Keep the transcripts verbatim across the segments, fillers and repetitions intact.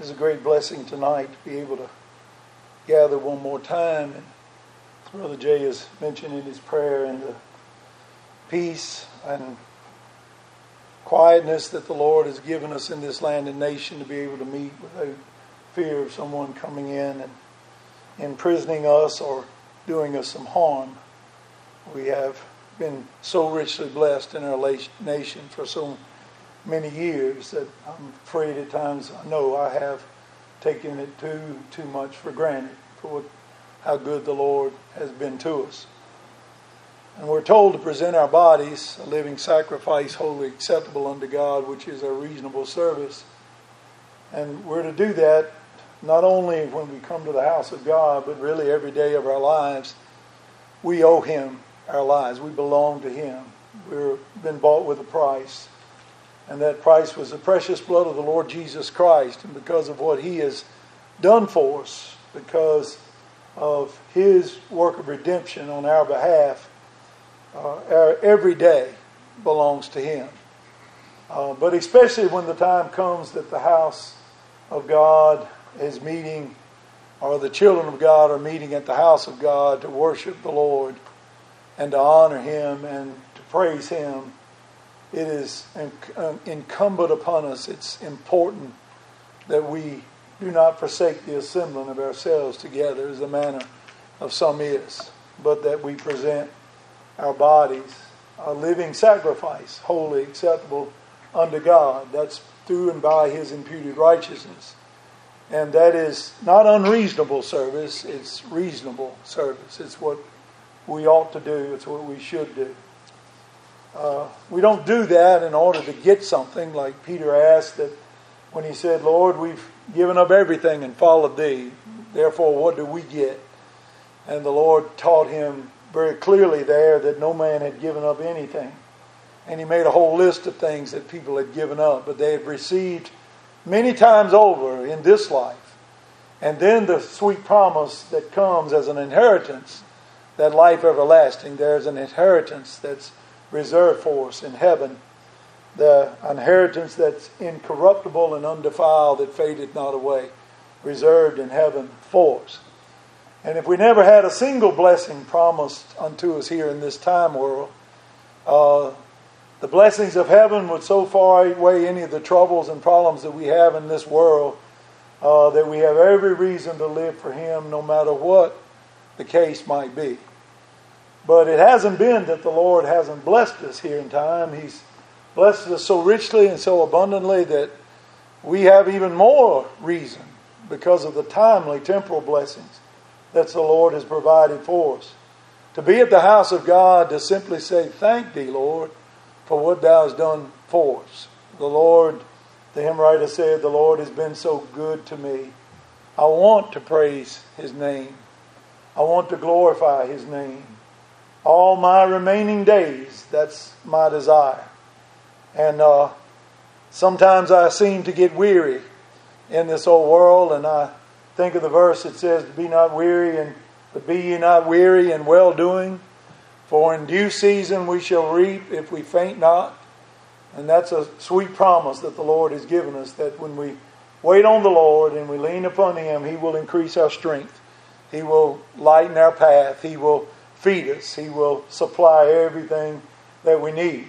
It's a great blessing tonight to be able to gather one more time. And Brother Jay has mentioned in his prayer and the peace and quietness that the Lord has given us in this land and nation to be able to meet without fear of someone coming in and imprisoning us or doing us some harm. We have been so richly blessed in our nation for so many years that I'm afraid at times I know I have taken it too too much for granted for what, how good the Lord has been to us. And we're told to present our bodies a living sacrifice, wholly acceptable unto God, which is our reasonable service. And we're to do that not only when we come to the house of God, but really every day of our lives. We owe Him our lives. We belong to Him. We've been bought with a price. And that price was the precious blood of the Lord Jesus Christ. And because of what He has done for us, because of His work of redemption on our behalf, uh, our every day belongs to Him. Uh, but especially when the time comes that the house of God is meeting, or the children of God are meeting at the house of God to worship the Lord and to honor Him and to praise Him, it is incumbent upon us, it's important that we do not forsake the assembling of ourselves together as the manner of some is, but that we present our bodies a living sacrifice, wholly acceptable unto God. That's through and by His imputed righteousness. And that is not unreasonable service, it's reasonable service. It's what we ought to do, it's what we should do. Uh, we don't do that in order to get something, like Peter asked that when he said, Lord, we've given up everything and followed Thee. Therefore, what do we get? And the Lord taught him very clearly there that no man had given up anything. And He made a whole list of things that people had given up, but they had received many times over in this life. And then the sweet promise that comes as an inheritance, that life everlasting. There's an inheritance that's reserved for us in heaven, the inheritance that's incorruptible and undefiled, that fadeth not away, reserved in heaven for us. And if we never had a single blessing promised unto us here in this time world, uh, the blessings of heaven would so far outweigh any of the troubles and problems that we have in this world, uh, that we have every reason to live for Him no matter what the case might be. But it hasn't been that the Lord hasn't blessed us here in time. He's blessed us so richly and so abundantly that we have even more reason, because of the timely temporal blessings that the Lord has provided for us, to be at the house of God, to simply say, thank Thee, Lord, for what Thou hast done for us. The Lord, the hymn writer said, the Lord has been so good to me. I want to praise His name. I want to glorify His name. All my remaining days, that's my desire. And uh, sometimes I seem to get weary in this old world, and I think of the verse that says, be not weary, and but be ye not weary in well-doing, for in due season we shall reap if we faint not. And that's a sweet promise that the Lord has given us, that when we wait on the Lord and we lean upon Him, He will increase our strength. He will lighten our path. He will feed us. He will supply everything that we need.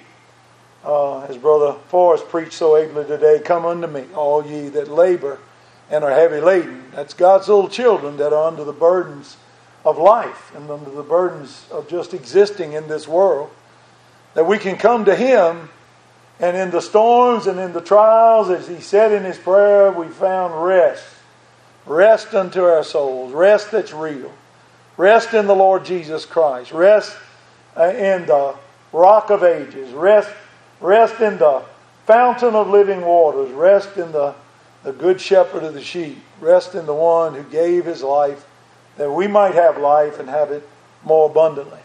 Uh, as Brother Forrest preached so ably today, come unto me, all ye that labor and are heavy laden. That's God's little children that are under the burdens of life and under the burdens of just existing in this world. That we can come to Him, and in the storms and in the trials, as He said in His prayer, we found rest. Rest unto our souls. Rest that's real. Rest in the Lord Jesus Christ. Rest in the Rock of Ages. Rest, rest in the Fountain of living waters. Rest in the, the Good Shepherd of the sheep. Rest in the One who gave His life that we might have life and have it more abundantly.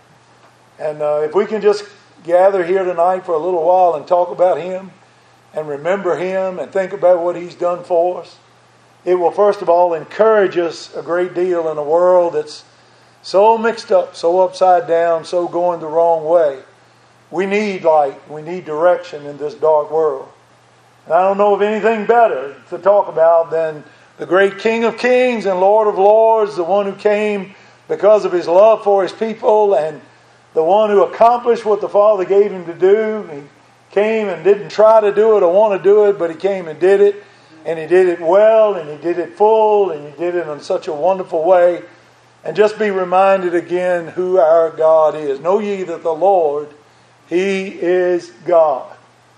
And uh, if we can just gather here tonight for a little while and talk about Him and remember Him and think about what He's done for us, it will first of all encourage us a great deal in a world that's so mixed up, so upside down, so going the wrong way. We need light. We need direction in this dark world. And I don't know of anything better to talk about than the great King of Kings and Lord of Lords, the one who came because of his love for his people, and the one who accomplished what the Father gave him to do. He came and didn't try to do it or want to do it, but he came and did it. And he did it well, and he did it full, and he did it in such a wonderful way. And just be reminded again who our God is. Know ye that the Lord, He is God.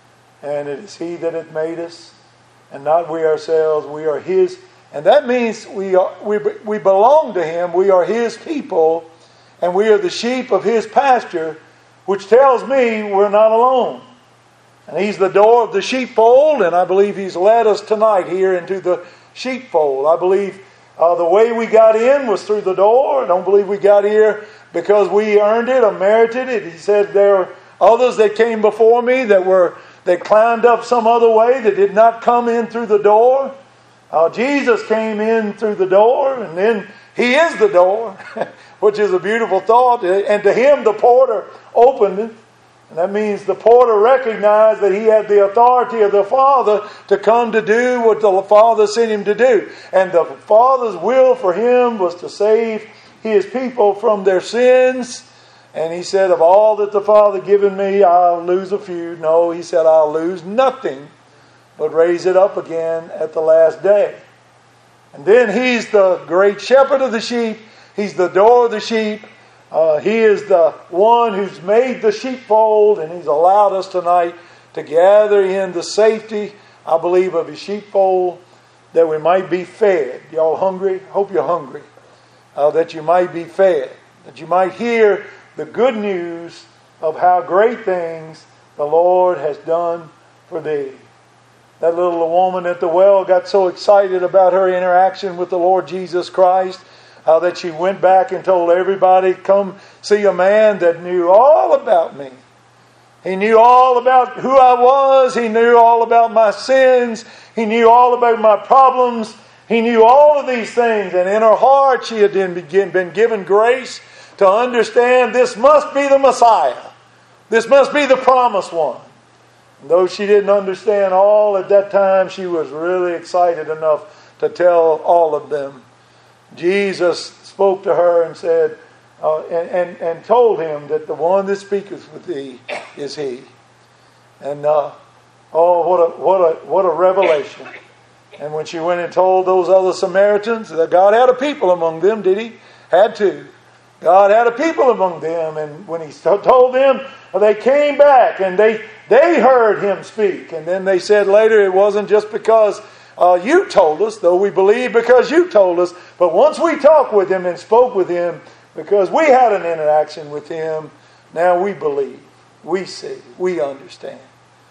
And it is He that hath made us, and not we ourselves. We are His. And that means we are, we, we belong to Him. We are His people, and we are the sheep of His pasture, which tells me we're not alone. And He's the door of the sheepfold, and I believe He's led us tonight here into the sheepfold. I believe uh, the way we got in was through the door. I don't believe we got here because we earned it or merited it. He said there are others that came before me that were that climbed up some other way that did not come in through the door. Uh, Jesus came in through the door, and then He is the door, which is a beautiful thought. And to Him the porter opened it. And that means the porter recognized that he had the authority of the Father to come to do what the Father sent him to do. And the Father's will for him was to save His people from their sins. And he said, of all that the Father given me, I'll lose a few. No, he said, I'll lose nothing, but raise it up again at the last day. And then He's the great shepherd of the sheep. He's the door of the sheep. Uh, he is the one who's made the sheepfold, and He's allowed us tonight to gather in the safety, I believe, of His sheepfold, that we might be fed. Y'all hungry? Hope you're hungry. Uh, that you might be fed. That you might hear the good news of how great things the Lord has done for thee. That little woman at the well got so excited about her interaction with the Lord Jesus Christ, Uh, that she went back and told everybody, come see a man that knew all about me. He knew all about who I was. He knew all about my sins. He knew all about my problems. He knew all of these things. And in her heart she had been, been given grace to understand this must be the Messiah. This must be the promised one. And though she didn't understand all at that time, she was really excited enough to tell all of them. Jesus spoke to her and said, uh, and, and, and told him that the one that speaketh with thee is He. And uh, oh, what a what a what a revelation! And when she went and told those other Samaritans that God had a people among them, did He? Had to. God had a people among them, and when He told them, they came back and they they heard Him speak, and then they said later it wasn't just because. Uh, you told us, though we believe because you told us. But once we talked with Him and spoke with Him, because we had an interaction with Him, now we believe, we see, we understand.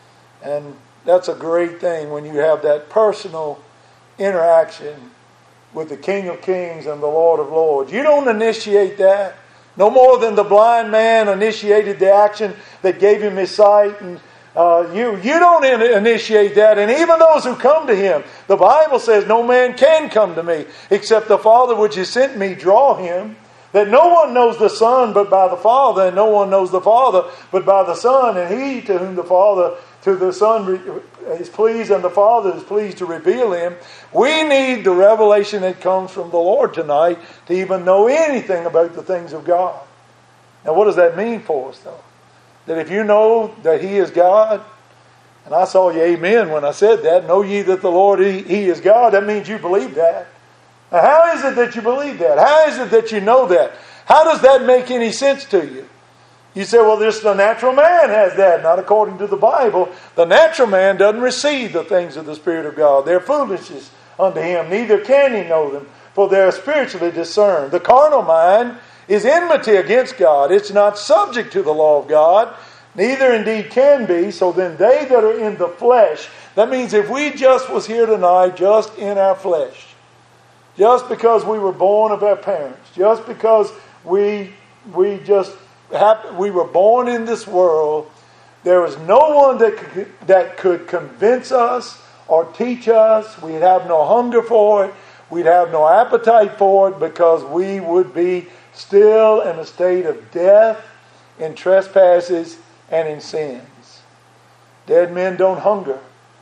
And that's a great thing when you have that personal interaction with the King of Kings and the Lord of Lords. You don't initiate that. No more than the blind man initiated the action that gave him his sight, and Uh, you, you don't in, initiate that. And even those who come to Him, the Bible says no man can come to me except the Father which has sent me draw him. That no one knows the Son but by the Father, and no one knows the Father but by the Son. And He to whom the Father, to the Son is pleased, and the Father is pleased to reveal Him. We need the revelation that comes from the Lord tonight to even know anything about the things of God. Now what does that mean for us though? That if you know that He is God, and I saw you amen when I said that, know ye that the Lord, He, he is God, that means you believe that. Now how is it that you believe that? How is it that you know that? How does that make any sense to you? You say, well, this the natural man has that. Not according to the Bible. The natural man doesn't receive the things of the Spirit of God. They're foolishness unto him. Neither can he know them, for they're spiritually discerned. The carnal mind is enmity against God. It's not subject to the law of God, neither indeed can be. So then they that are in the flesh, that means if we just was here tonight, just in our flesh, just because we were born of our parents, just because we we just happened, we were born in this world, there is no one that could, that could convince us or teach us. We'd have no hunger for it. We'd have no appetite for it, because we would be still in a state of death, in trespasses, and in sins. Dead men don't hunger.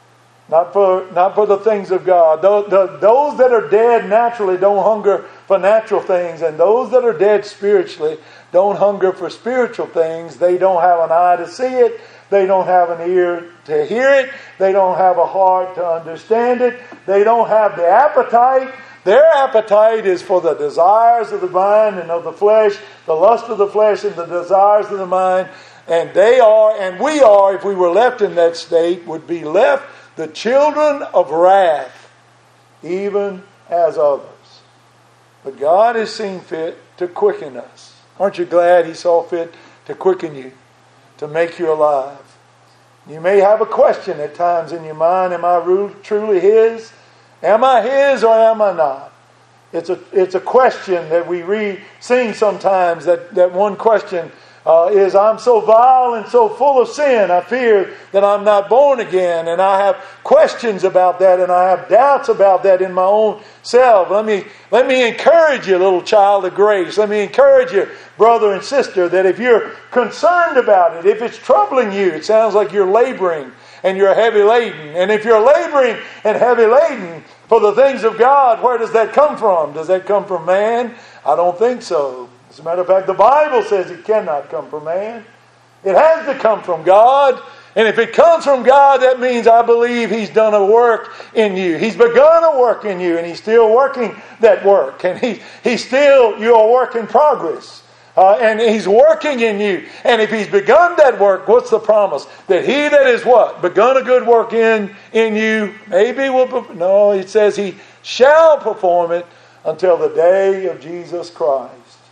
Not for, not for the things of God. Those, the, those that are dead naturally don't hunger for natural things. And those that are dead spiritually don't hunger for spiritual things. They don't have an eye to see it. They don't have an ear to hear it. They don't have a heart to understand it. They don't have the appetite. Their appetite is for the desires of the mind and of the flesh, the lust of the flesh and the desires of the mind. And they are, and we are, if we were left in that state, would be left the children of wrath, even as others. But God has seen fit to quicken us. Aren't you glad He saw fit to quicken you, to make you alive? You may have a question at times in your mind, am I truly His? Am I His or am I not? It's a, it's a question that we read, sing sometimes, that, that one question Uh, is I'm so vile and so full of sin, I fear that I'm not born again. And I have questions about that, and I have doubts about that in my own self. Let me, let me encourage you, little child of grace. Let me encourage you, brother and sister, that if you're concerned about it, if it's troubling you, it sounds like you're laboring and you're heavy laden. And if you're laboring and heavy laden for the things of God, where does that come from? Does that come from man? I don't think so. As a matter of fact, the Bible says it cannot come from man. It has to come from God. And if it comes from God, that means I believe He's done a work in you. He's begun a work in you, and He's still working that work. And he, He's still, you're a work in progress. Uh, and He's working in you. And if He's begun that work, what's the promise? That He that is what? Begun a good work in, in you, maybe will, no, it says He shall perform it until the day of Jesus Christ.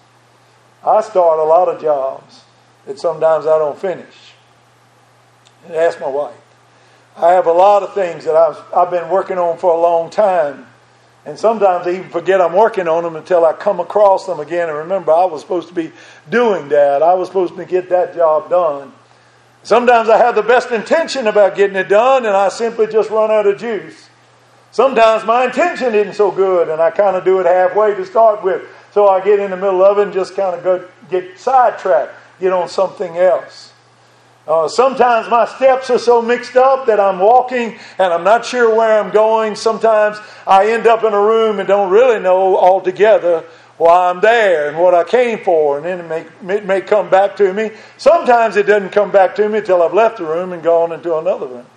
I start a lot of jobs that sometimes I don't finish. And ask my wife. I have a lot of things that I've, I've been working on for a long time. And sometimes I even forget I'm working on them until I come across them again and remember I was supposed to be doing that. I was supposed to get that job done. Sometimes I have the best intention about getting it done and I simply just run out of juice. Sometimes my intention isn't so good and I kind of do it halfway to start with. So I get in the middle of it and just kind of go get sidetracked, get on something else. Uh, sometimes my steps are so mixed up that I'm walking and I'm not sure where I'm going. Sometimes I end up in a room and don't really know altogether why I'm there and what I came for. And then it may, it may come back to me. Sometimes it doesn't come back to me until I've left the room and gone into another room.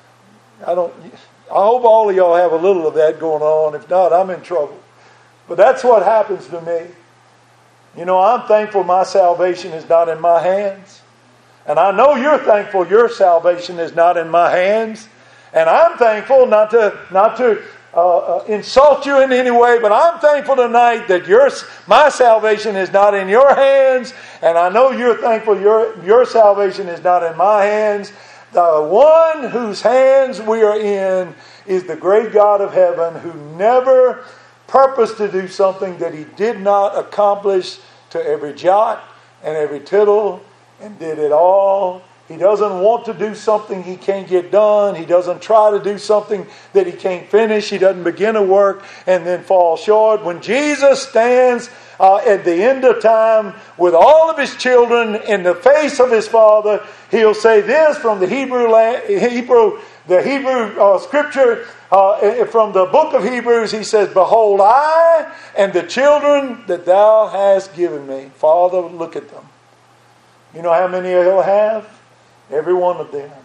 I don't. I hope all of y'all have a little of that going on. If not, I'm in trouble. But that's what happens to me. You know, I'm thankful my salvation is not in my hands. And I know you're thankful your salvation is not in my hands. And I'm thankful not to not to uh, uh, insult you in any way, but I'm thankful tonight that your my salvation is not in your hands. And I know you're thankful your your salvation is not in my hands. The one whose hands we are in is the great God of heaven, who never purposed to do something that He did not accomplish to every jot and every tittle, and did it all. He doesn't want to do something He can't get done. He doesn't try to do something that He can't finish. He doesn't begin a work and then fall short. When Jesus stands uh, at the end of time with all of His children in the face of His Father, He'll say this from the Hebrew, Hebrew the Hebrew uh, scripture, uh, from the book of Hebrews. He says, "Behold, I and the children that Thou hast given me." Father, look at them. You know how many He'll have? Every one of them.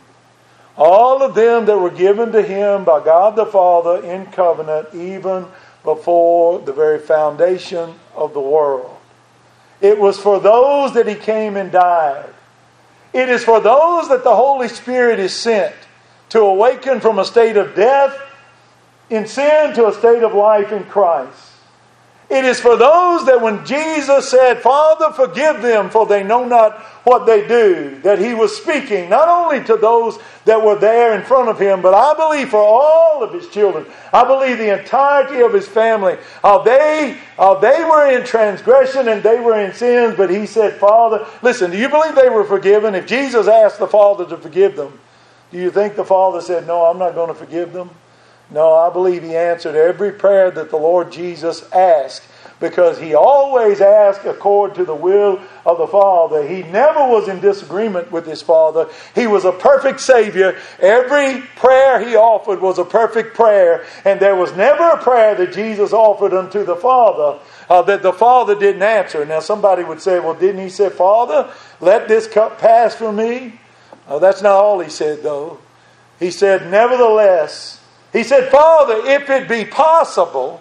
All of them that were given to Him by God the Father in covenant, even before the very foundation of the world. It was for those that He came and died. It is for those that the Holy Spirit is sent to awaken from a state of death in sin to a state of life in Christ. It is for those that when Jesus said, "Father, forgive them, for they know not what they do," that He was speaking not only to those that were there in front of Him, but I believe for all of His children. I believe the entirety of His family. Uh, they, uh, they were in transgression and they were in sins, but He said, "Father," listen, do you believe they were forgiven? If Jesus asked the Father to forgive them, do you think the Father said, "No, I'm not going to forgive them"? No, I believe He answered every prayer that the Lord Jesus asked. because he always asked according to the will of the Father. He never was in disagreement with his Father. He was a perfect Savior. Every prayer he offered was a perfect prayer, and there was never a prayer that Jesus offered unto the Father uh, that the Father didn't answer. Now somebody would say, well, didn't he say, Father, let this cup pass from me? Uh, that's not all he said, though. He said, nevertheless, he said, Father, if it be possible,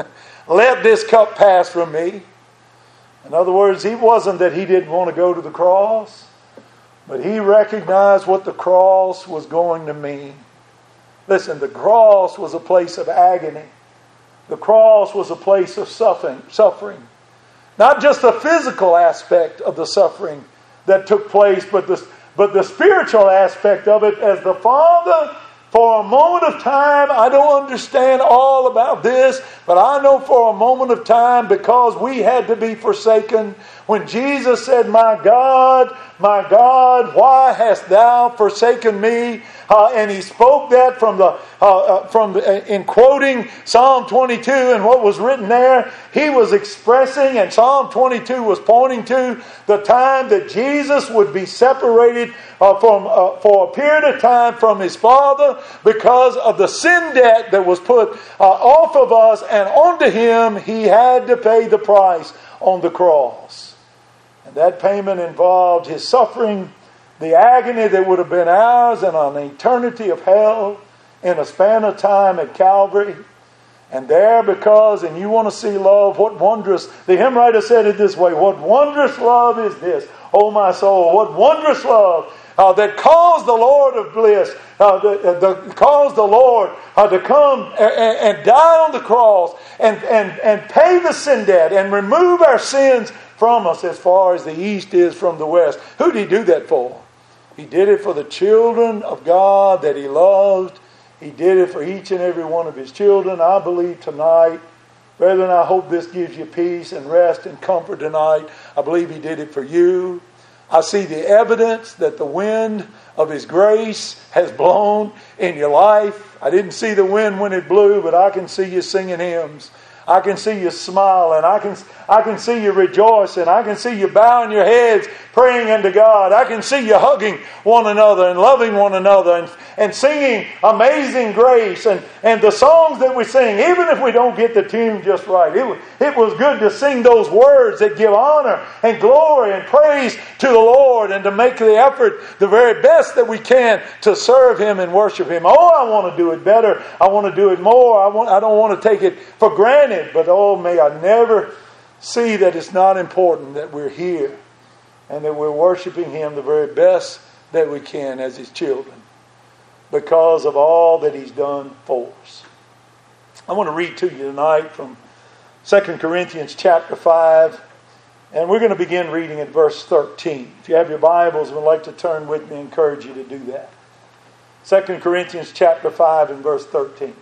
let this cup pass from me. In other words, it wasn't that he didn't want to go to the cross, but he recognized what the cross was going to mean. Listen, the cross was a place of agony. The cross was a place of suffering. suffering. Not just the physical aspect of the suffering that took place, but the, but the spiritual aspect of it, as the Father, for a moment of time, I don't understand all about this, but I know for a moment of time, because we had to be forsaken, when Jesus said, my God, my God, why hast thou forsaken me? Uh, and he spoke that from the uh, uh, from the, uh, in quoting Psalm twenty-two and what was written there. He was expressing, and Psalm twenty-two was pointing to the time that Jesus would be separated uh, from uh, for a period of time from his Father because of the sin debt that was put uh, off of us, and onto him he had to pay the price on the cross. And that payment involved his suffering, the agony that would have been ours in an eternity of hell in a span of time at Calvary. And there, because, and you want to see love, what wondrous, the hymn writer said it this way, what wondrous love is this, oh my soul, what wondrous love uh, that caused the Lord of bliss, uh, the, the, caused the Lord uh, to come and, and die on the cross and, and, and pay the sin debt and remove our sins from us as far as the east is from the west. Who did he do that for? He did it for the children of God that he loved. He did it for each and every one of his children. I believe tonight, brethren, I hope this gives you peace and rest and comfort tonight. I believe he did it for you. I see the evidence that the wind of his grace has blown in your life. I didn't see the wind when it blew, but I can see you singing hymns. I can see you smiling. I can, I can see you rejoicing. I can see you bowing your heads, praying unto God. I can see you hugging one another and loving one another and, and singing Amazing Grace and, and the songs that we sing, even if we don't get the tune just right. It, it was good to sing those words that give honor and glory and praise to the Lord, and to make the effort the very best that we can to serve him and worship him. Oh, I want to do it better. I want to do it more. I, want, I don't want to take it for granted. But oh, may I never see that it's not important that we're here and that we're worshiping him the very best that we can as his children, because of all that he's done for us. I want to read to you tonight from Second Corinthians chapter five, and we're going to begin reading at verse thirteen. If you have your Bibles and would like to turn with me, I encourage you to do that. Second Corinthians chapter five and verse thirteen.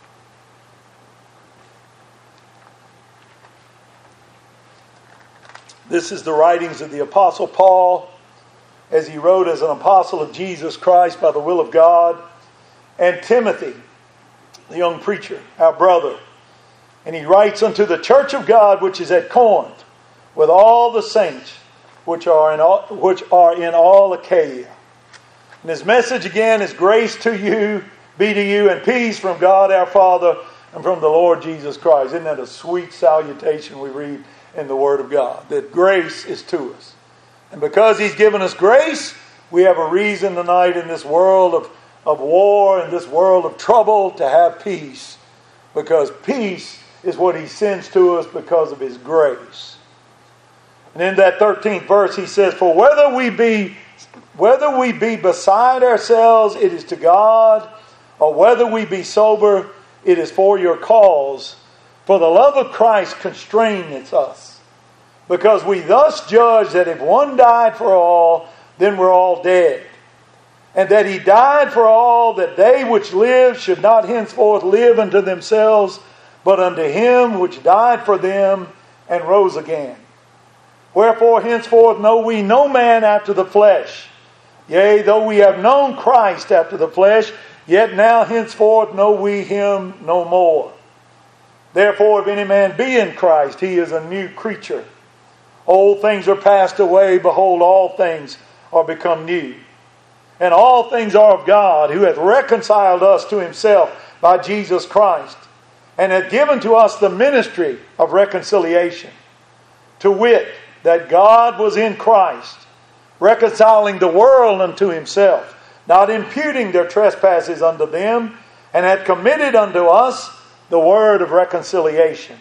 This is the writings of the Apostle Paul, as he wrote as an apostle of Jesus Christ by the will of God, and Timothy, the young preacher, our brother. And he writes unto the church of God which is at Corinth, with all the saints which are in all, which are in all Achaia. And his message again is grace to you, be to you, and peace from God our Father and from the Lord Jesus Christ. Isn't that a sweet salutation we read in the Word of God? That grace is to us. And because he's given us grace, we have a reason tonight in this world of, of war, in this world of trouble, to have peace. Because peace is what he sends to us because of his grace. And in that thirteenth verse he says, For whether we be whether we be beside ourselves, it is to God, or whether we be sober, it is for your cause. For the love of Christ constraineth us, because we thus judge that if one died for all, then we're all dead. And that he died for all, that they which live should not henceforth live unto themselves, but unto him which died for them and rose again. Wherefore henceforth know we no man after the flesh. Yea, though we have known Christ after the flesh, yet now henceforth know we him no more. Therefore, if any man be in Christ, he is a new creature. Old things are passed away. Behold, all things are become new. And all things are of God, who hath reconciled us to himself by Jesus Christ, and hath given to us the ministry of reconciliation. To wit, that God was in Christ, reconciling the world unto himself, not imputing their trespasses unto them, and hath committed unto us the word of reconciliation.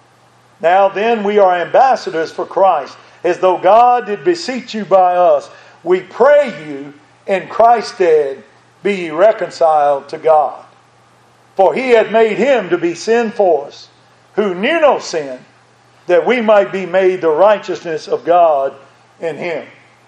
Now then we are ambassadors for Christ, as though God did beseech you by us. We pray you, in Christ's stead, be ye reconciled to God. For he hath made him to be sin for us, who knew no sin, that we might be made the righteousness of God in him.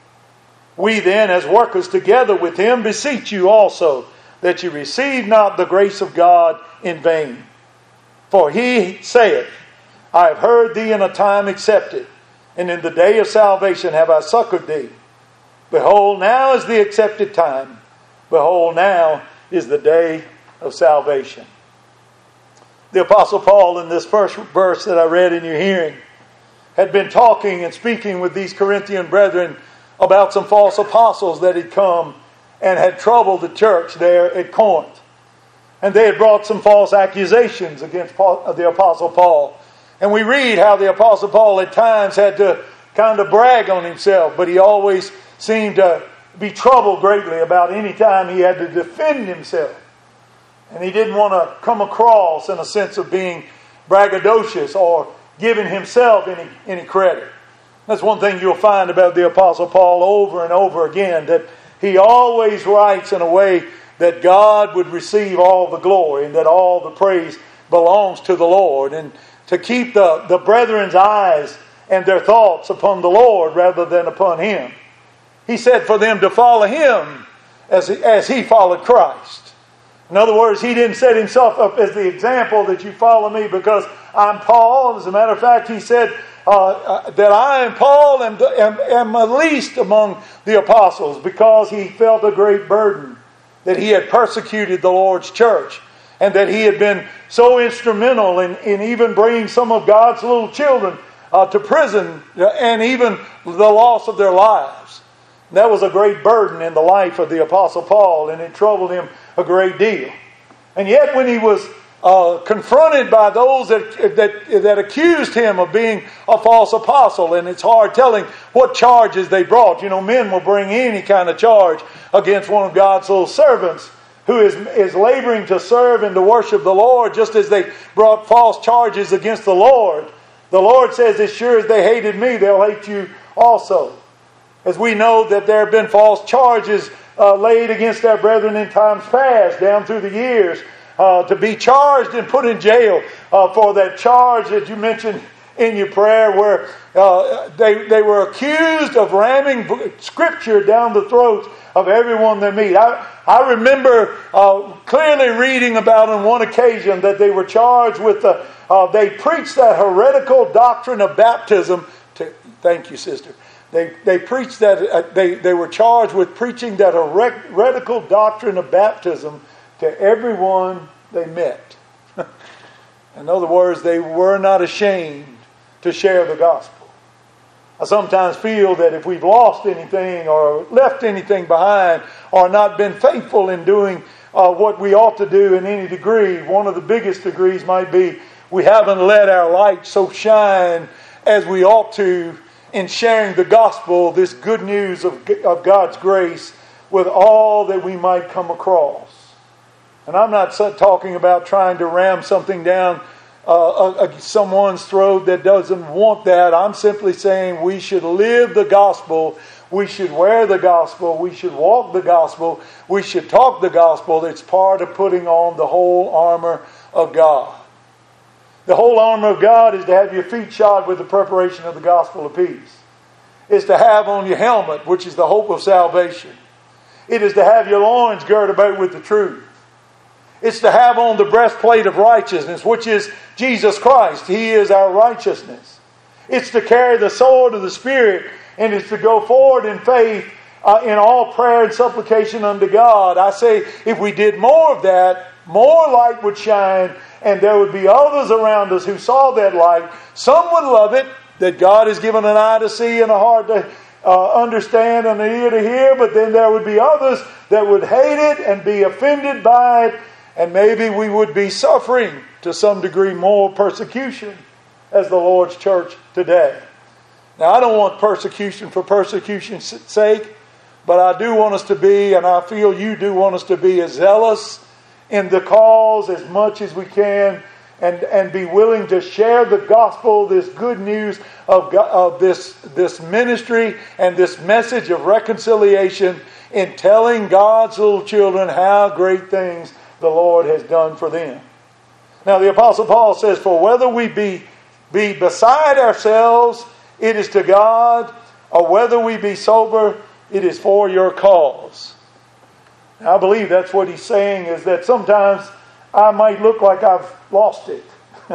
We then, as workers together with him, beseech you also, that you receive not the grace of God in vain. For he saith, I have heard thee in a time accepted, and in the day of salvation have I succored thee. Behold, now is the accepted time. Behold, now is the day of salvation. The Apostle Paul, in this first verse that I read in your hearing, had been talking and speaking with these Corinthian brethren about some false apostles that had come and had troubled the church there at Corinth. And they had brought some false accusations against Paul, the Apostle Paul. And we read how the Apostle Paul at times had to kind of brag on himself, but he always seemed to be troubled greatly about any time he had to defend himself. And he didn't want to come across in a sense of being braggadocious or giving himself any, any credit. That's one thing you'll find about the Apostle Paul over and over again, that he always writes in a way that God would receive all the glory and that all the praise belongs to the Lord, and to keep the, the brethren's eyes and their thoughts upon the Lord rather than upon him. He said for them to follow him as, as he followed Christ. In other words, he didn't set himself up as the example that you follow me because I'm Paul. As a matter of fact, he said uh, uh, that I am Paul and am, am, am least among the apostles, because he felt a great burden that he had persecuted the Lord's church and that he had been so instrumental in, in even bringing some of God's little children uh, to prison and even the loss of their lives. And that was a great burden in the life of the Apostle Paul, and it troubled him a great deal. And yet when he was uh, confronted by those that, that, that accused him of being a false apostle, and it's hard telling what charges they brought. You know, men will bring any kind of charge against one of God's little servants who is, is laboring to serve and to worship the Lord, just as they brought false charges against the Lord. The Lord says, as sure as they hated me, they'll hate you also. As we know that there have been false charges uh, laid against our brethren in times past, down through the years, uh, to be charged and put in jail uh, for that charge that you mentioned in your prayer, where uh, they, they were accused of ramming Scripture down the throats of everyone they meet. I, I remember uh, clearly reading about on one occasion that they were charged with, the, uh, they preached that heretical doctrine of baptism. To, thank you, sister. They they preached that, uh, they, they were charged with preaching that heretical doctrine of baptism to everyone they met. In other words, they were not ashamed to share the gospel. I sometimes feel that if we've lost anything or left anything behind or not been faithful in doing uh, what we ought to do in any degree, one of the biggest degrees might be we haven't let our light so shine as we ought to in sharing the gospel, this good news of, of God's grace, with all that we might come across. And I'm not talking about trying to ram something down uh, uh, someone's throat that doesn't want that. I'm simply saying we should live the gospel. We should wear the gospel. We should walk the gospel. We should talk the gospel. It's part of putting on the whole armor of God. The whole armor of God is to have your feet shod with the preparation of the gospel of peace. It's to have on your helmet, which is the hope of salvation. It is to have your loins girded about with the truth. It's to have on the breastplate of righteousness, which is Jesus Christ. He is our righteousness. It's to carry the sword of the Spirit, and it's to go forward in faith uh, in all prayer and supplication unto God. I say if we did more of that, more light would shine, and there would be others around us who saw that light. Some would love it, that God has given an eye to see and a heart to uh, understand and an ear to hear, but then there would be others that would hate it and be offended by it, and maybe we would be suffering to some degree more persecution as the Lord's church today. Now, I don't want persecution for persecution's sake, but I do want us to be, and I feel you do want us to be, as zealous in the cause as much as we can, and, and be willing to share the gospel, this good news of, God, of this, this ministry and this message of reconciliation, in telling God's little children how great things the Lord has done for them. Now, the Apostle Paul says, for whether we be, be beside ourselves, it is to God, or whether we be sober, it is for your cause. Now, I believe that's what he's saying, is that sometimes I might look like I've lost it.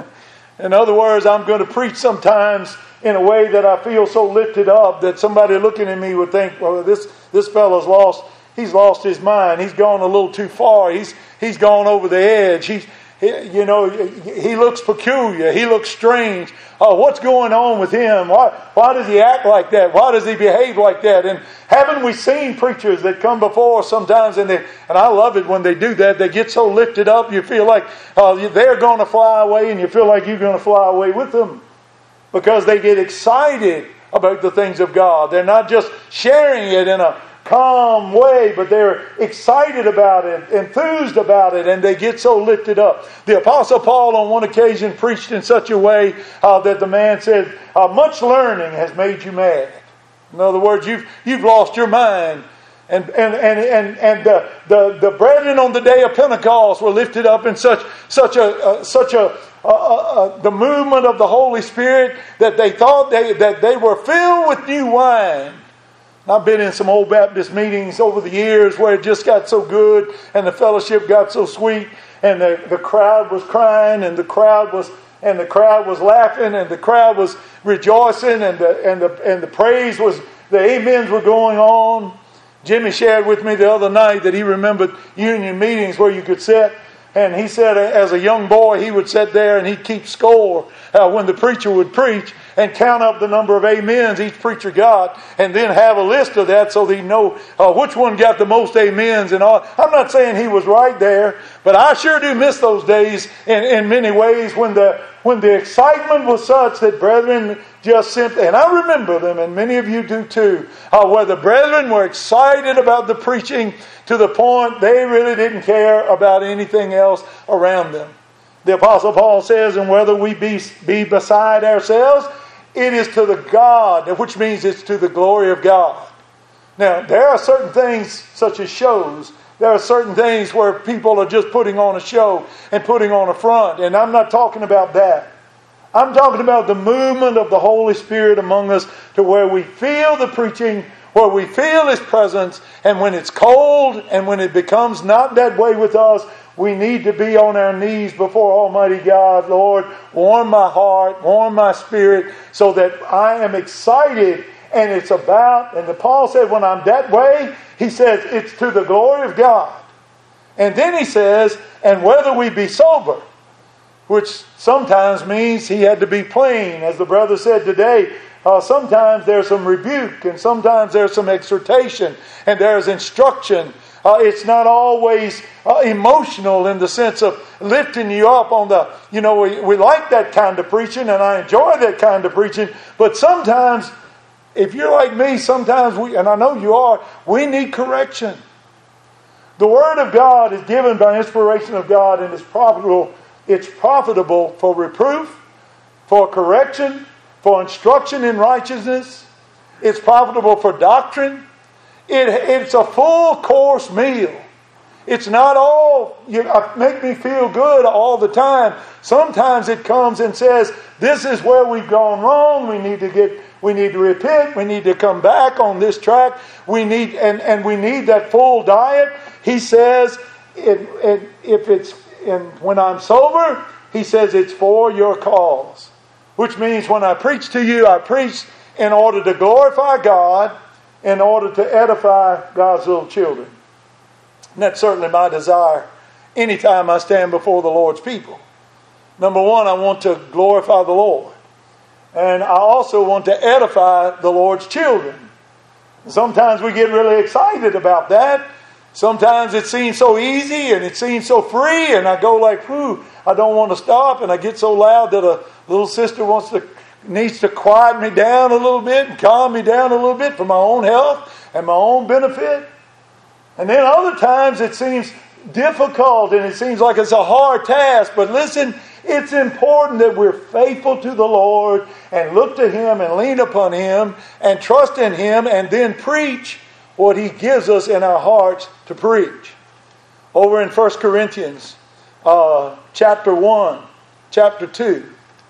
In other words, I'm going to preach sometimes in a way that I feel so lifted up that somebody looking at me would think, well, this, this fellow's lost. He's lost his mind. He's gone a little too far. He's, he's gone over the edge. He's, he, you know, he looks peculiar. He looks strange. Oh, what's going on with him? Why, why does he act like that? Why does he behave like that? And haven't we seen preachers that come before us sometimes, and they, and I love it when they do that. They get so lifted up, you feel like uh, they're going to fly away, and you feel like you're going to fly away with them, because they get excited about the things of God. They're not just sharing it in a calm way, but they're excited about it, enthused about it, and they get so lifted up. The Apostle Paul on one occasion preached in such a way uh, that the man said, uh, much learning has made you mad. In other words, you've you've lost your mind. And and and and, and the, the the brethren on the day of Pentecost were lifted up in such such a uh, such a uh, uh, the movement of the Holy Spirit that they thought they that they were filled with new wine. I've been in some old Baptist meetings over the years where it just got so good and the fellowship got so sweet, and the, the crowd was crying, and the crowd was and the crowd was laughing, and the crowd was rejoicing, and the and the and the praise was, the amens were going on. Jimmy shared with me the other night that he remembered union meetings where you could sit, and he said as a young boy he would sit there and he'd keep score uh, when the preacher would preach, and count up the number of amens each preacher got, and then have a list of that so that he'd know uh, which one got the most amens and all. I'm not saying he was right there, but I sure do miss those days in, in many ways when the when the excitement was such that brethren just simply, and I remember them, and many of you do too, uh, where the brethren were excited about the preaching to the point they really didn't care about anything else around them. The Apostle Paul says, and whether we be, be beside ourselves, it is to the God, which means it's to the glory of God. Now, there are certain things such as shows. There are certain things where people are just putting on a show and putting on a front. And I'm not talking about that. I'm talking about the movement of the Holy Spirit among us, to where we feel the preaching, where we feel His presence. And when it's cold and when it becomes not that way with us, we need to be on our knees before Almighty God. Lord, warm my heart, warm my spirit, so that I am excited. And it's about, and the Paul said, when I'm that way, he says, it's to the glory of God. And then he says, and whether we be sober, which sometimes means he had to be plain. As the brother said today, uh, sometimes there's some rebuke, and sometimes there's some exhortation, and there's instruction. Uh, it's not always uh, emotional in the sense of lifting you up on the, you know, we, we like that kind of preaching, and I enjoy that kind of preaching. But sometimes, if you're like me, sometimes we, and I know you are, we need correction. The Word of God is given by inspiration of God, and it's profitable. It's profitable for reproof, for correction, for instruction in righteousness. It's profitable for doctrine. It, it's a full course meal. It's not all, you know, make me feel good all the time. Sometimes it comes and says, this is where we've gone wrong. We need to get, we need to repent. We need to come back on this track. We need, and, and we need that full diet. He says, it, it, if it's, in, when I'm sober, he says it's for your cause. Which means when I preach to you, I preach in order to glorify God, in order to edify God's little children. And that's certainly my desire anytime I stand before the Lord's people. Number one, I want to glorify the Lord. And I also want to edify the Lord's children. Sometimes we get really excited about that. Sometimes it seems so easy and it seems so free, and I go like, whew, I don't want to stop, and I get so loud that a little sister wants to needs to quiet me down a little bit and calm me down a little bit for my own health and my own benefit. And then other times it seems difficult and it seems like it's a hard task. But listen, it's important that we're faithful to the Lord and look to Him and lean upon Him and trust in Him and then preach what He gives us in our hearts to preach. Over in First Corinthians uh, chapter one, chapter two,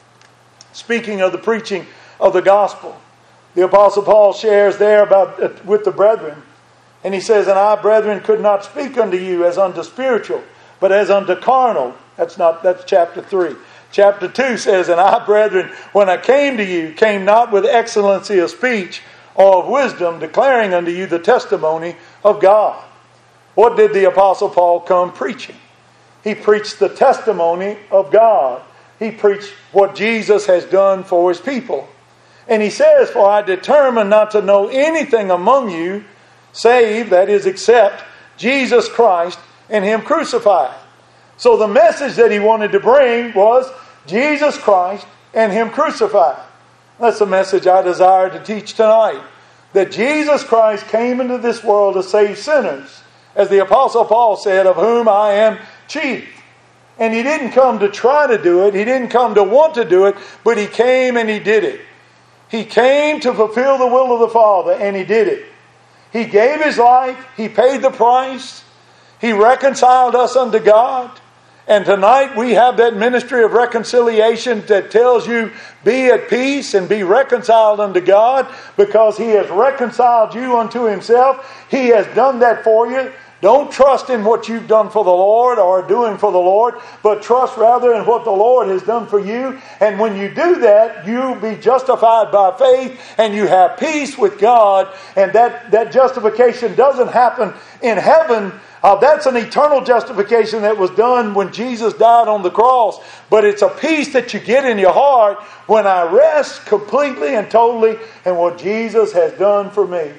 speaking of the preaching of the gospel, the Apostle Paul shares there about uh, with the brethren. And he says, and I, brethren, could not speak unto you as unto spiritual, but as unto carnal. That's not, that's chapter three. Chapter two says, and I, brethren, when I came to you, came not with excellency of speech or of wisdom, declaring unto you the testimony of God. What did the Apostle Paul come preaching? He preached the testimony of God. He preached what Jesus has done for His people. And he says, for I determined not to know anything among you, save, that is, except Jesus Christ and Him crucified. So the message that he wanted to bring was Jesus Christ and Him crucified. That's the message I desire to teach tonight. That Jesus Christ came into this world to save sinners. As the Apostle Paul said, of whom I am chief. And He didn't come to try to do it. He didn't come to want to do it. But He came and He did it. He came to fulfill the will of the Father, and He did it. He gave His life. He paid the price. He reconciled us unto God. And tonight we have that ministry of reconciliation that tells you, be at peace and be reconciled unto God, because He has reconciled you unto Himself. He has done that for you. Don't trust in what you've done for the Lord or are doing for the Lord, but trust rather in what the Lord has done for you. And when you do that, you'll be justified by faith and you have peace with God. And that, that justification doesn't happen in heaven. Uh, that's an eternal justification that was done when Jesus died on the cross. But it's a peace that you get in your heart when I rest completely and totally in what Jesus has done for me.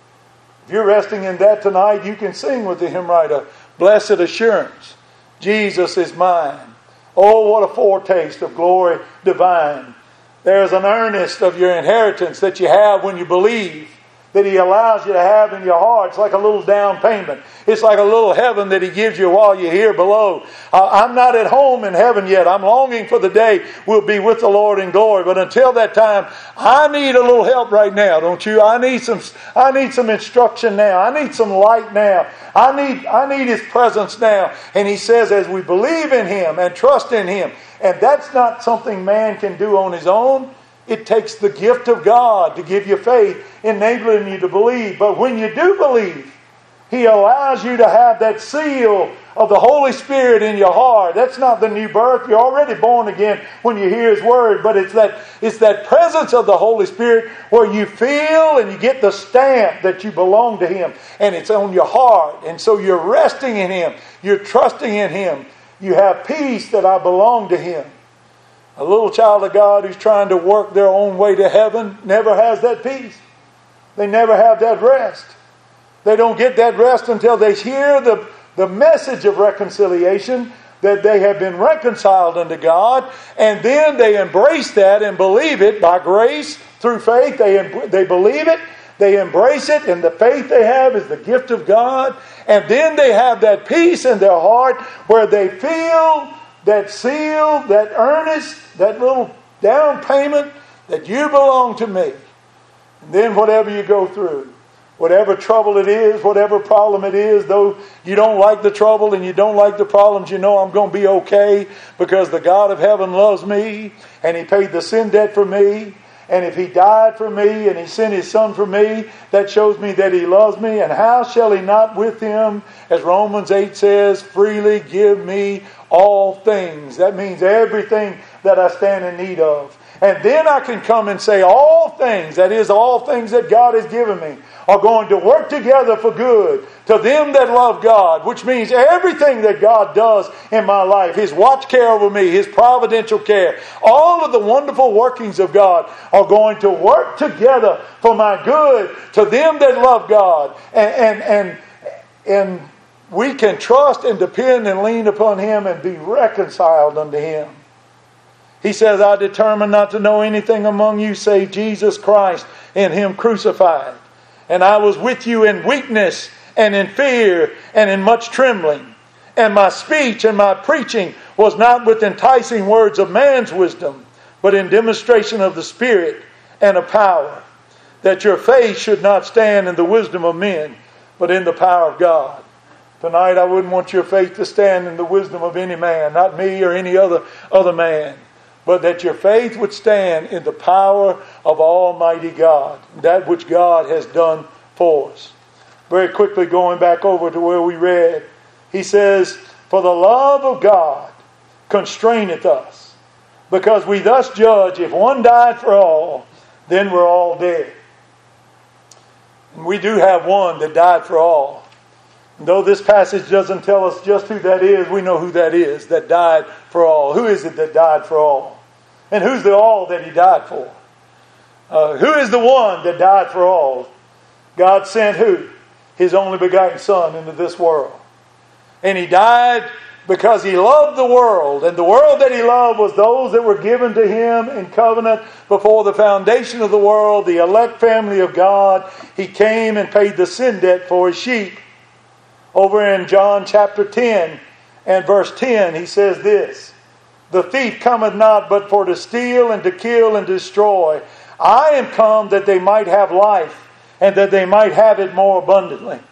If you're resting in that tonight, you can sing with the hymn writer, Blessed Assurance, Jesus is mine. Oh, what a foretaste of glory divine. There's an earnest of your inheritance that you have when you believe, that He allows you to have in your heart. It's like a little down payment. It's like a little heaven that He gives you while you're here below. Uh, I'm not at home in heaven yet. I'm longing for the day we'll be with the Lord in glory. But until that time, I need a little help right now, don't you? I need some I need some instruction now. I need some light now. I need, I need His presence now. And He says, as we believe in Him and trust in Him, and that's not something man can do on his own. It takes the gift of God to give you faith, enabling you to believe. But when you do believe, He allows you to have that seal of the Holy Spirit in your heart. That's not the new birth. You're already born again when you hear His Word. But it's that, it's that presence of the Holy Spirit where you feel and you get the stamp that you belong to Him. And it's on your heart. And so you're resting in Him. You're trusting in Him. You have peace that I belong to Him. A little child of God who's trying to work their own way to heaven never has that peace. They never have that rest. They don't get that rest until they hear the, the message of reconciliation, that they have been reconciled unto God, and then they embrace that and believe it by grace through faith. They, they believe it, they embrace it, and the faith they have is the gift of God. And then they have that peace in their heart where they feel that seal, that earnest, that little down payment that you belong to me. And then whatever you go through, whatever trouble it is, whatever problem it is, though you don't like the trouble and you don't like the problems, you know I'm going to be okay because the God of heaven loves me and He paid the sin debt for me. And if He died for me and He sent His Son for me, that shows me that He loves me. And how shall He not with Him, as Romans eight says, freely give me all things? That means everything that I stand in need of. And then I can come and say all things, that is, all things that God has given me, are going to work together for good to them that love God, which means everything that God does in my life, His watch care over me, His providential care, all of the wonderful workings of God are going to work together for my good to them that love God. And, and, and, and we can trust and depend and lean upon Him and be reconciled unto Him. He says, I determined not to know anything among you save Jesus Christ and Him crucified. And I was with you in weakness and in fear and in much trembling. And my speech and my preaching was not with enticing words of man's wisdom, but in demonstration of the Spirit and of power, that your faith should not stand in the wisdom of men, but in the power of God. Tonight I wouldn't want your faith to stand in the wisdom of any man, not me or any other, other man, but that your faith would stand in the power of Almighty God, that which God has done for us. Very quickly going back over to where we read, he says, for the love of God constraineth us, because we thus judge, if one died for all, then we're all dead. And we do have one that died for all. And though this passage doesn't tell us just who that is, we know who that is, that died for all. Who is it that died for all? And who's the all that He died for? Uh, who is the one that died for all? God sent who? His only begotten Son into this world. And He died because He loved the world. And the world that He loved was those that were given to Him in covenant before the foundation of the world, the elect family of God. He came and paid the sin debt for His sheep. Over in John chapter ten and verse ten, He says this, the thief cometh not but for to steal and to kill and destroy. I am come that they might have life, and that they might have it more abundantly.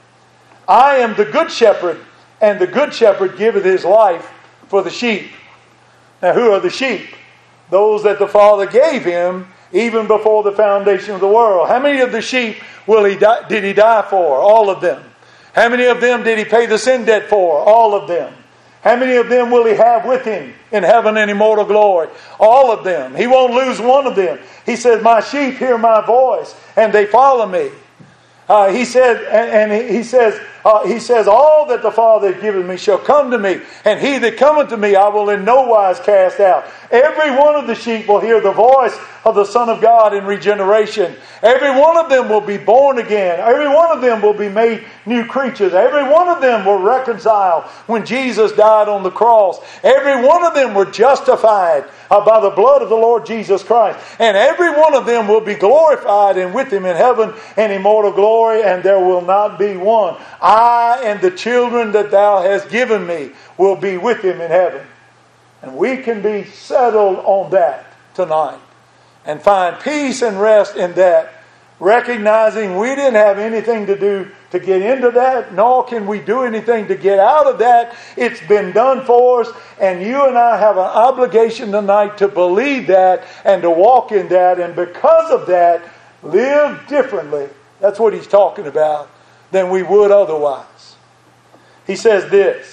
I am the good shepherd, and the good shepherd giveth his life for the sheep. Now who are the sheep? Those that the Father gave Him even before the foundation of the world. How many of the sheep will he die, did He die for? All of them. How many of them did He pay the sin debt for? All of them. How many of them will He have with Him in heaven and immortal glory? All of them. He won't lose one of them. He says, my sheep hear my voice and they follow me. Uh, he said, and, and he says, uh, he says, all that the Father hath given me shall come to me, and he that cometh to me I will in no wise cast out. Every one of the sheep will hear the voice of the Son of God in regeneration. Every one of them will be born again. Every one of them will be made new creatures. Every one of them were reconciled when Jesus died on the cross. Every one of them were justified uh, by the blood of the Lord Jesus Christ. And every one of them will be glorified and with Him in heaven and immortal glory, and there will not be one. I and the children that Thou hast given me will be with Him in heaven. And we can be settled on that tonight and find peace and rest in that, recognizing we didn't have anything to do to get into that, nor can we do anything to get out of that. It's been done for us, and you and I have an obligation tonight to believe that and to walk in that, and because of that, live differently. That's what he's talking about, than we would otherwise. He says this,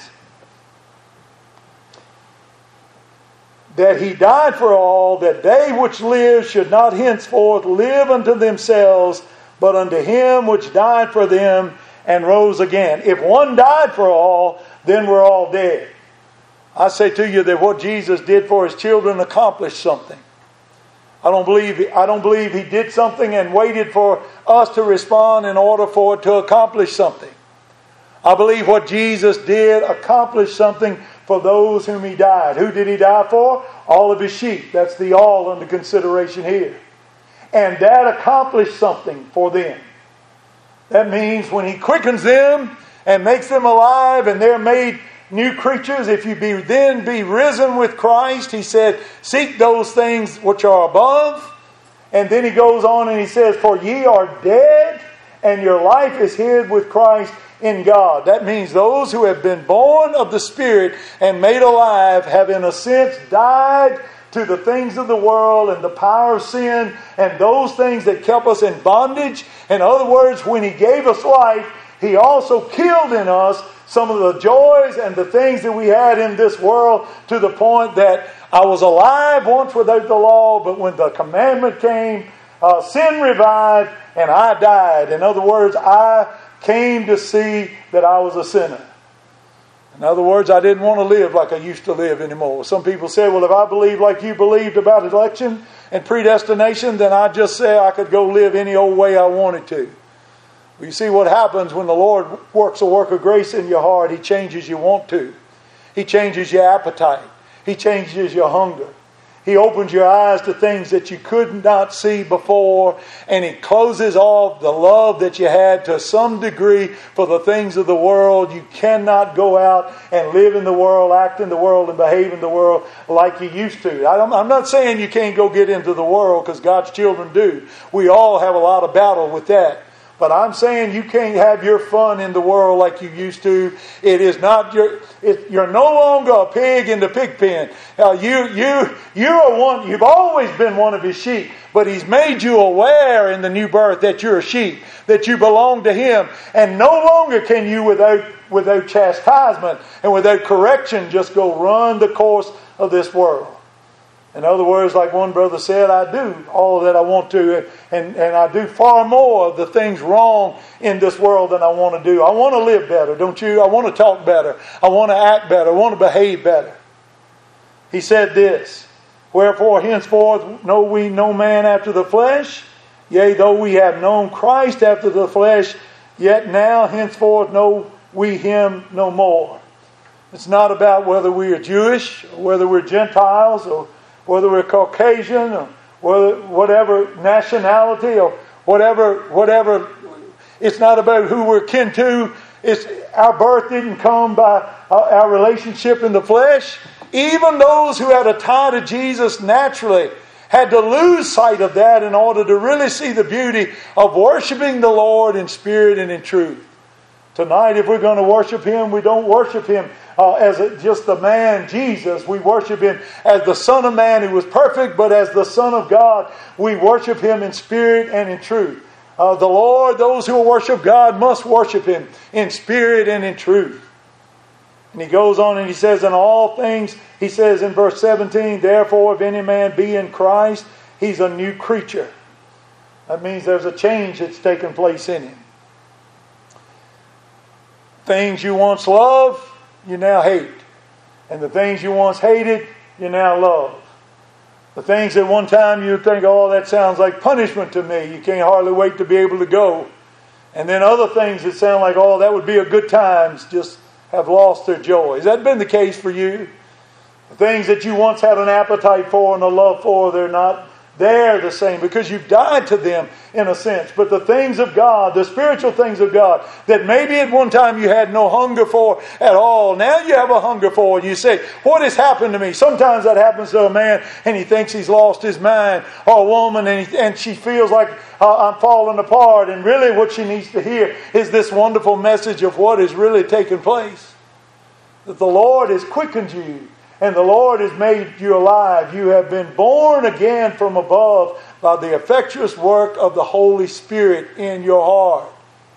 that He died for all, that they which live should not henceforth live unto themselves, but unto Him which died for them and rose again. If one died for all, then we're all dead. I say to you that what Jesus did for His children accomplished something. I don't believe, I don't believe He did something and waited for us to respond in order for it to accomplish something. I believe what Jesus did accomplished something for those whom He died. Who did He die for? All of His sheep. That's the all under consideration here. And that accomplished something for them. That means when He quickens them and makes them alive and they're made new creatures, if you be then be risen with Christ, He said, seek those things which are above. And then He goes on and He says, for ye are dead and your life is hid with Christ in God. That means those who have been born of the Spirit and made alive have in a sense died to the things of the world and the power of sin and those things that kept us in bondage. In other words, when He gave us life, He also killed in us some of the joys and the things that we had in this world, to the point that I was alive once without the law, but when the commandment came, uh, sin revived and I died. In other words, I came to see that I was a sinner. In other words, I didn't want to live like I used to live anymore. Some people say, well, if I believed like you believed about election and predestination, then I just say I could go live any old way I wanted to. Well, you see what happens when the Lord works a work of grace in your heart. He changes you want to. He changes your appetite. He changes your hunger. He opens your eyes to things that you could not see before, and He closes off the love that you had to some degree for the things of the world. You cannot go out and live in the world, act in the world, and behave in the world like you used to. I don't, I'm not saying you can't go get into the world, because God's children do. We all have a lot of battle with that. But I'm saying you can't have your fun in the world like you used to. It is not your. It, you're no longer a pig in the pig pen. Uh, you, you, you are one. You've always been one of His sheep, but He's made you aware in the new birth that you're a sheep, that you belong to Him, and no longer can you, without without chastisement and without correction, just go run the course of this world. In other words, like one brother said, I do all that I want to, and, and, and I do far more of the things wrong in this world than I want to do. I want to live better, don't you? I want to talk better. I want to act better. I want to behave better. He said this, wherefore henceforth know we no man after the flesh, yea, though we have known Christ after the flesh, yet now henceforth know we Him no more. It's not about whether we are Jewish, or whether we're Gentiles, or whether we're Caucasian, or whether, whatever nationality, or whatever, whatever. It's not about who we're kin to. It's, our birth didn't come by our relationship in the flesh. Even those who had a tie to Jesus naturally had to lose sight of that in order to really see the beauty of worshiping the Lord in spirit and in truth. Tonight, if we're going to worship Him, we don't worship Him uh, as a, just the man, Jesus. We worship Him as the Son of Man who was perfect, but as the Son of God, we worship Him in spirit and in truth. Uh, the Lord, those who worship God must worship Him in spirit and in truth. And He goes on and He says, in all things, He says in verse seventeen, therefore if any man be in Christ, he's a new creature. That means there's a change that's taken place in him. Things you once loved, you now hate. And the things you once hated, you now love. The things that one time you think, oh, that sounds like punishment to me. You can't hardly wait to be able to go. And then other things that sound like, oh, that would be a good time, just have lost their joy. Has that been the case for you? The things that you once had an appetite for and a love for, they're not there the same because you've died to them in a sense. But the things of God, the spiritual things of God, that maybe at one time you had no hunger for at all, now you have a hunger for. And you say, what has happened to me? Sometimes that happens to a man and he thinks he's lost his mind, or a woman and, he, and she feels like uh, I'm falling apart. And really what she needs to hear is this wonderful message of what is really taking place. That the Lord has quickened you. And the Lord has made you alive. You have been born again from above by the effectuous work of the Holy Spirit in your heart.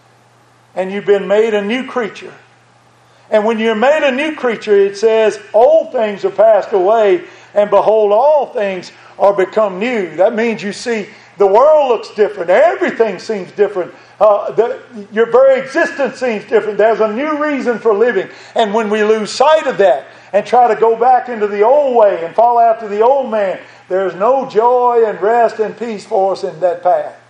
And you've been made a new creature. And when you're made a new creature, it says, old things are passed away, and behold, all things are become new. That means you see, the world looks different. Everything seems different. Uh, the, your very existence seems different. There's a new reason for living. And when we lose sight of that, and try to go back into the old way and fall after the old man, there's no joy and rest and peace for us in that path.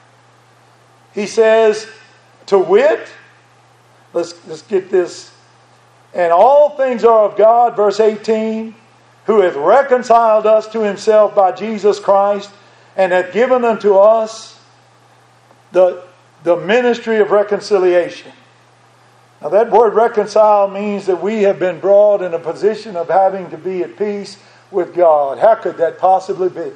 He says, to wit, let's, let's get this, and all things are of God, verse eighteen, who hath reconciled us to Himself by Jesus Christ, and hath given unto us the, the ministry of reconciliation. Now that word reconcile means that we have been brought in a position of having to be at peace with God. How could that possibly be?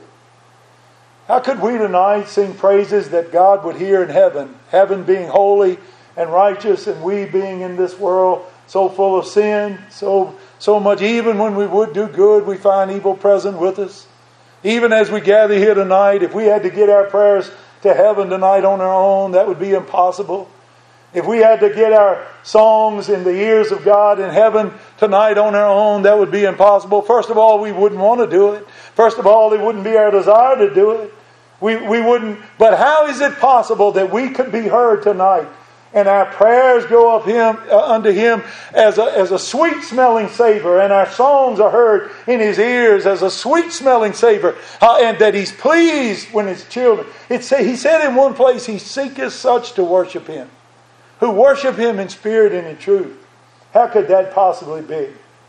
How could we tonight sing praises that God would hear in heaven? Heaven being holy and righteous, and we being in this world so full of sin, so, so much. Even when we would do good, we find evil present with us. Even as we gather here tonight, if we had to get our prayers to heaven tonight on our own, that would be impossible. If we had to get our songs in the ears of God in heaven tonight on our own, that would be impossible. First of all, we wouldn't want to do it. First of all, it wouldn't be our desire to do it. We, we wouldn't. But how is it possible that we could be heard tonight and our prayers go up him uh, unto Him as a, as a sweet-smelling savor, and our songs are heard in His ears as a sweet-smelling savor, uh, and that He's pleased when His children. It say, He said in one place, He seeketh such to worship Him, who worship Him in spirit and in truth. How could that possibly be?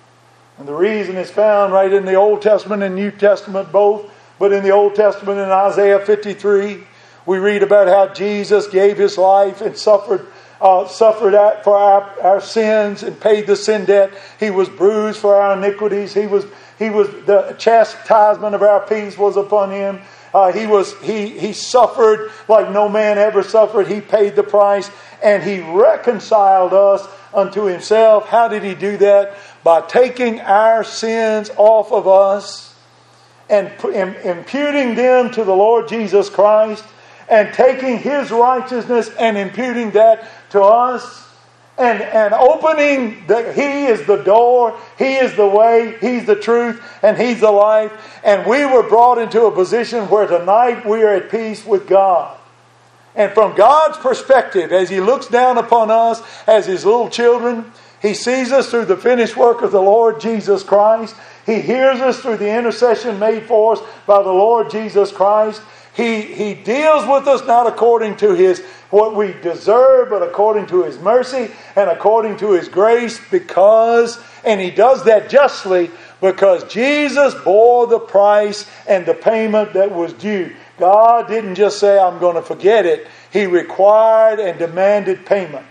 And the reason is found right in the Old Testament and New Testament both. But in the Old Testament, in Isaiah fifty-three, we read about how Jesus gave His life and suffered uh, suffered for our, our sins and paid the sin debt. He was bruised for our iniquities. He was he was the chastisement of our peace was upon Him. Uh, he was he he suffered like no man ever suffered. He paid the price, and He reconciled us unto Himself. How did He do that? By taking our sins off of us and imputing them to the Lord Jesus Christ, and taking His righteousness and imputing that to us, and, and opening that He is the door, He is the way, He's the truth, and He's the life. And we were brought into a position where tonight we are at peace with God. And from God's perspective, as He looks down upon us as His little children, He sees us through the finished work of the Lord Jesus Christ. He hears us through the intercession made for us by the Lord Jesus Christ. He, he deals with us not according to His what we deserve, but according to His mercy and according to His grace, because, and He does that justly, because Jesus bore the price and the payment that was due. God didn't just say, I'm going to forget it. He required and demanded payment.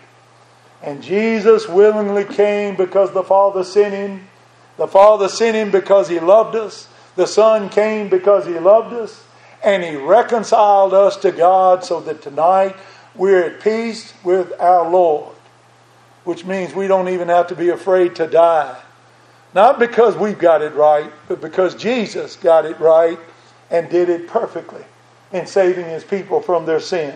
And Jesus willingly came because the Father sent Him. The Father sent Him because He loved us. The Son came because He loved us. And He reconciled us to God so that tonight we're at peace with our Lord. Which means we don't even have to be afraid to die. Not because we've got it right, but because Jesus got it right and did it perfectly in saving His people from their sins.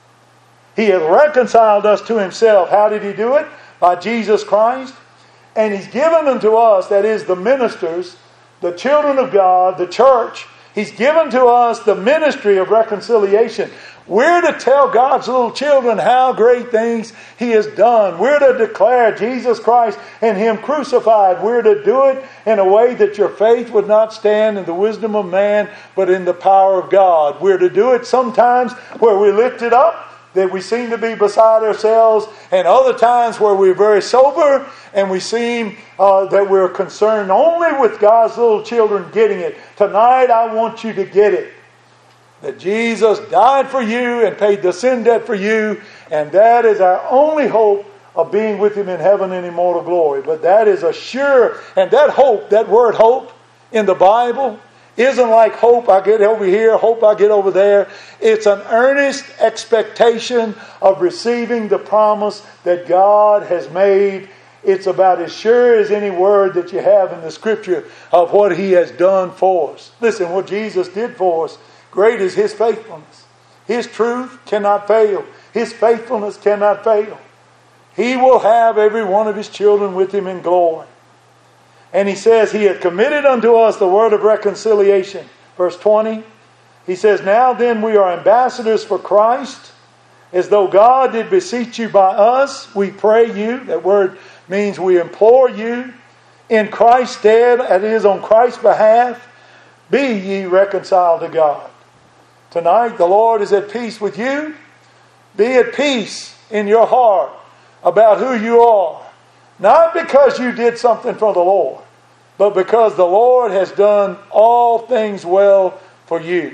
He has reconciled us to Himself. How did He do it? By Jesus Christ. And He's given unto us, that is the ministers, the children of God, the church, He's given to us the ministry of reconciliation. We're to tell God's little children how great things He has done. We're to declare Jesus Christ and Him crucified. We're to do it in a way that your faith would not stand in the wisdom of man, but in the power of God. We're to do it sometimes where we lift it up, that we seem to be beside ourselves, and other times where we're very sober and we seem uh, that we're concerned only with God's little children getting it. Tonight I want you to get it. That Jesus died for you and paid the sin debt for you, and that is our only hope of being with Him in heaven in immortal glory. But that is a sure, and that hope, that word hope in the Bible, isn't like hope I get over here, hope I get over there. It's an earnest expectation of receiving the promise that God has made. It's about as sure as any word that you have in the Scripture of what He has done for us. Listen, what Jesus did for us, great is His faithfulness. His truth cannot fail. His faithfulness cannot fail. He will have every one of His children with Him in glory. And He says He had committed unto us the word of reconciliation. Verse twenty, He says, Now then we are ambassadors for Christ, as though God did beseech you by us. We pray you. That word means we implore you. In Christ's stead, that is on Christ's behalf, be ye reconciled to God. Tonight the Lord is at peace with you. Be at peace in your heart about who you are. Not because you did something for the Lord, but because the Lord has done all things well for you.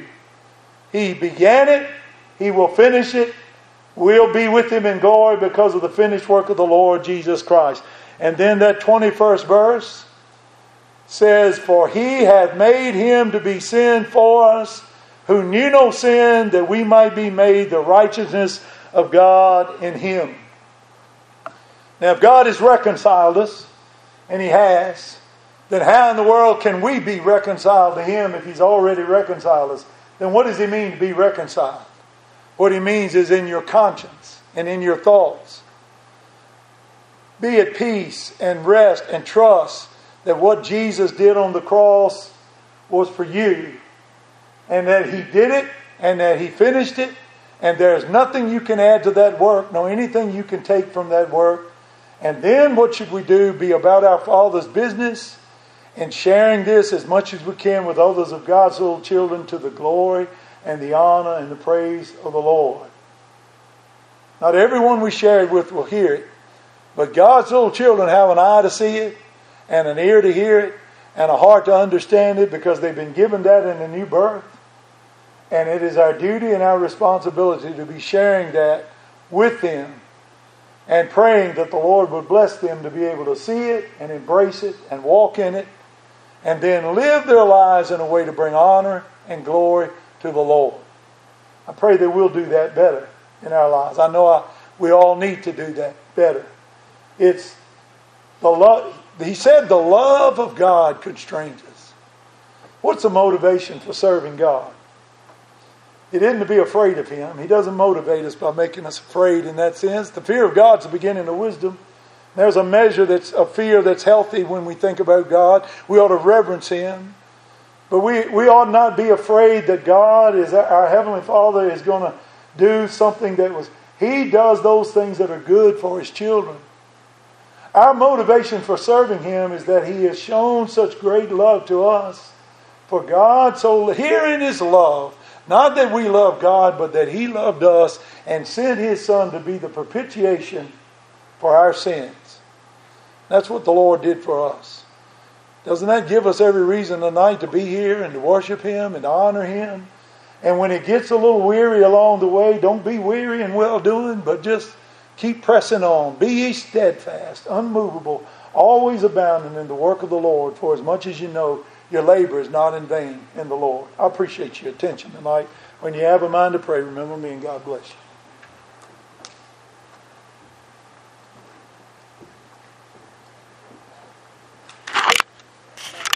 He began it. He will finish it. We'll be with Him in glory because of the finished work of the Lord Jesus Christ. And then that twenty-first verse says, For He hath made Him to be sin for us, who knew no sin, that we might be made the righteousness of God in Him. Now, if God has reconciled us, and He has, then how in the world can we be reconciled to Him if He's already reconciled us? Then what does He mean to be reconciled? What He means is in your conscience. and in your thoughts. Be at peace and rest and trust that what Jesus did on the cross was for you, and that He did it, and that He finished it, and there's nothing you can add to that work, nor anything you can take from that work. And then what should we do? Be about our Father's business and sharing this as much as we can with others of God's little children to the glory and the honor and the praise of the Lord. Not everyone we share it with will hear it, but God's little children have an eye to see it, and an ear to hear it, and a heart to understand it, because they've been given that in the new birth. And it is our duty and our responsibility to be sharing that with them and praying that the Lord would bless them to be able to see it and embrace it and walk in it, and then live their lives in a way to bring honor and glory to the Lord. I pray that we'll do that better in our lives. I know I, we all need to do that better. It's the love. He said the love of God constrains us. What's the motivation for serving God? It isn't to be afraid of Him. He doesn't motivate us by making us afraid in that sense. The fear of God's the beginning of wisdom. There's a measure that's a fear that's healthy when we think about God. We ought to reverence Him. But we, we ought not be afraid that God, is our Heavenly Father, is going to do something that was... He does those things that are good for His children. Our motivation for serving Him is that He has shown such great love to us. For God so... Herein is love. Not that we love God, but that He loved us and sent His Son to be the propitiation for our sins. That's what the Lord did for us. Doesn't that give us every reason tonight to be here and to worship Him and to honor Him? And when it gets a little weary along the way, don't be weary in well-doing, but just keep pressing on. Be ye steadfast, unmovable, always abounding in the work of the Lord, for as much as you know your labor is not in vain in the Lord. I appreciate your attention tonight. When you have a mind to pray, remember me, and God bless you.